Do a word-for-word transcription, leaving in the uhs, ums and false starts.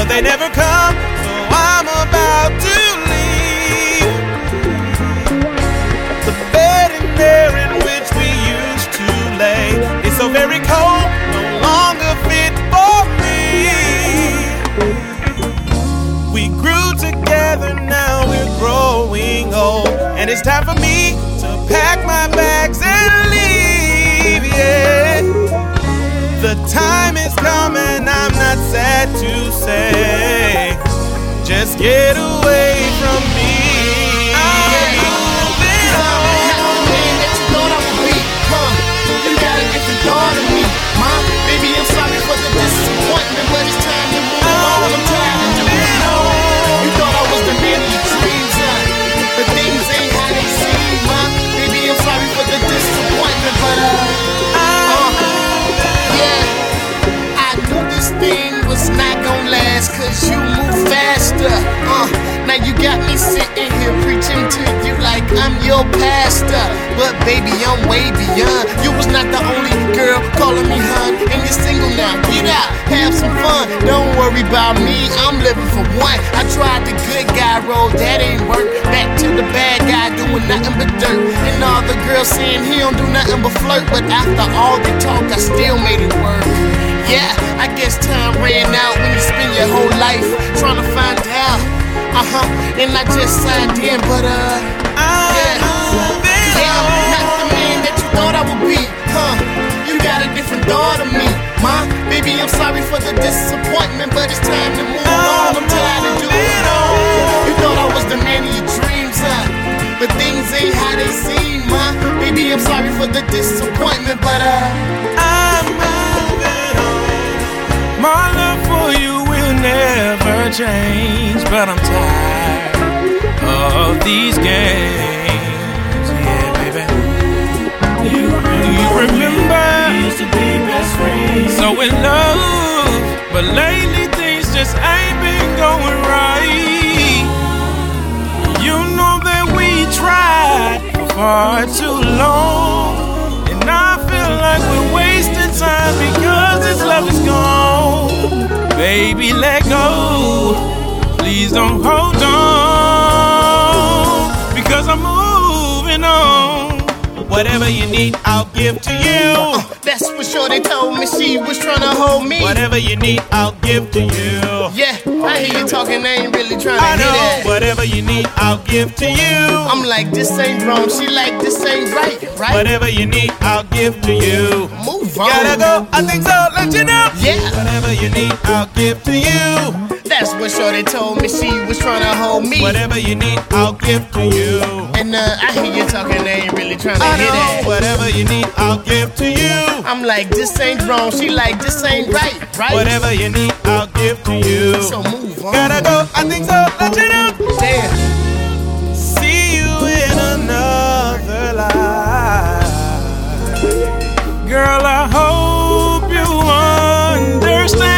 but they never come, so I'm about to leave. The bed in there in which we used to lay is so very cold, no longer fit for me. We grew together, now we're growing old, and it's time for me to pack my bags and leave, yeah. The time is coming, I'm not sad to say, just get away from me. I'm moving on. Not the man that you thought I would be, huh? You got a different thought of me, ma. Baby, I'm sorry for the disappointment, but it's time to move on. I'm tired of doing it all. You thought I was the man of your dreams, huh? But things ain't how they seem, ma. Baby, I'm sorry for the disappointment, but uh, uh yeah, I knew this thing was not gonna last, cause you move faster. Uh, now you got me sitting here preaching to you like I'm your pastor. But baby, I'm way beyond. You was not the only girl calling me hun, and you're single now. Get out, have some fun. Don't worry about me, I'm living for one. I tried the good guy road, that ain't work. Back to the bad guy doing nothing but dirt. And all the girls saying he don't do nothing but flirt. But after all the talk, I still made it work. Yeah, I guess time ran out when you spend your whole life trying to find out. Uh-huh, and I just signed in, but uh, yeah, yeah, not the man that you thought I would be, huh? You got a different thought of me, ma. Baby, I'm sorry for the disappointment, but it's time to move on. I'm tired of doing it all. You thought I was the man of your dreams, huh? But things ain't how they seem, ma. Baby, I'm sorry for the disappointment, but uh, I'm moving on. My love for you will never change, but I'm tired of these games. Yeah, baby. Do you, do you remember? We used to be best friends. So in love, but lately things just ain't been going right. You know that we tried for far too long, and I feel like we're wasting time because this love is gone. Baby, let go. Please don't hold on, because I'm moving on. Whatever you need, I'll give to you. Uh, that's what Shorty told me, she was trying to hold me. Whatever you need, I'll give to you. Yeah, I hear you talking, I ain't really trying to I know. hear that. Whatever you need, I'll give to you. I'm like, this ain't wrong, she like, this ain't right, right? Whatever you need, I'll give to you. Move on. Gotta go, I think so, let you know. Yeah. Whatever you need, I'll give to you. That's what Shorty told me, she was trying to hold me. Whatever you need, I'll give to you. And uh, I hear you talking, I ain't really trying to I hear know. that. Whatever you need, I'll give to you. I'm like, this ain't wrong, she like, this ain't right, right? Whatever you need, I'll give to you. So move on. Gotta go, I think so, let you know. Damn. See you in another life. Girl, I hope you understand.